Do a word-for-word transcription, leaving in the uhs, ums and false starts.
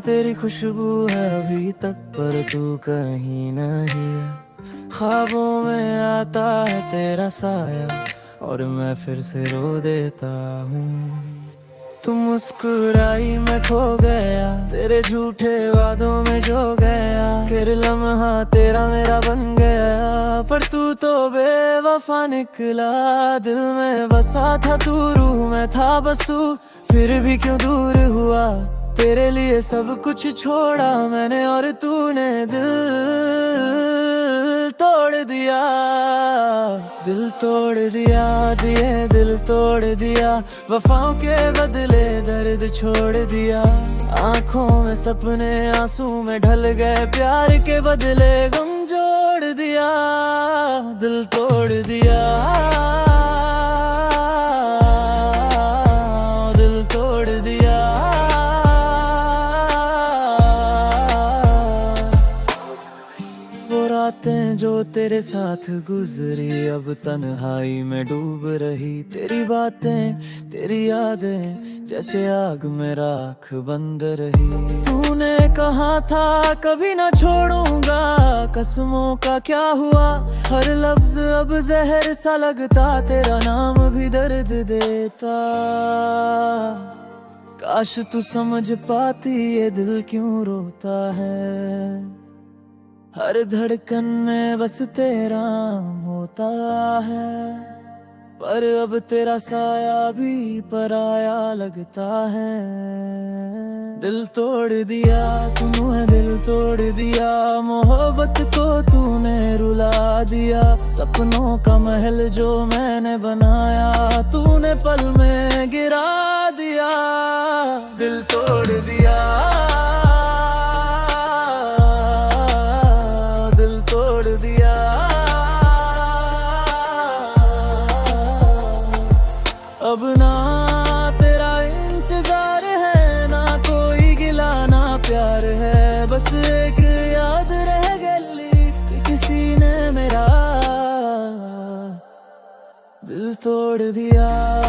तेरी खुशबू है अभी तक, पर तू कहीं नहीं है। ख्वाबों में आता है तेरा साया और मैं फिर से रो देता हूँ। तू मुस्कुराई मैं खो गया, तेरे झूठे वादों में जो गया। फिर लम्हा तेरा मेरा बन गया, पर तू तो बेवफा निकला। दिल में बसा था तू, रूह में था बस तू, फिर भी क्यों दूर हुआ। तेरे लिए सब कुछ छोड़ा मैंने और तूने दिल तोड़ दिया। दिल तोड़ दिया, दिए दिल तोड़ दिया। वफाओं के बदले दर्द छोड़ दिया। आंखों में सपने आंसू में ढल गए, प्यार के बदले गम जोड़ दिया। दिल तोड़ दिया, दिल तोड़ दिया। वो रातें जो तेरे साथ गुजरी अब तन्हाई में डूब रही। तेरी बातें तेरी यादें जैसे आग में राख बंद रही। तूने कहा था कभी ना छोड़ूंगा, कसमों का क्या हुआ। हर लफ्ज अब जहर सा लगता, तेरा नाम भी दर्द देता। काश तू समझ पाती ये दिल क्यों रोता है। हर धड़कन में बस तेरा होता है, पर अब तेरा साया भी पराया लगता है। दिल तोड़ दिया तूने, दिल तोड़ दिया। मोहब्बत को तूने रुला दिया। सपनों का महल जो मैंने बनाया, तूने पल में गिरा दिया। दिल तोड़ दिया, अब ना तेरा इंतजार है, ना कोई गिला ना प्यार है। बस एक याद रह गई कि किसी ने मेरा दिल तोड़ दिया।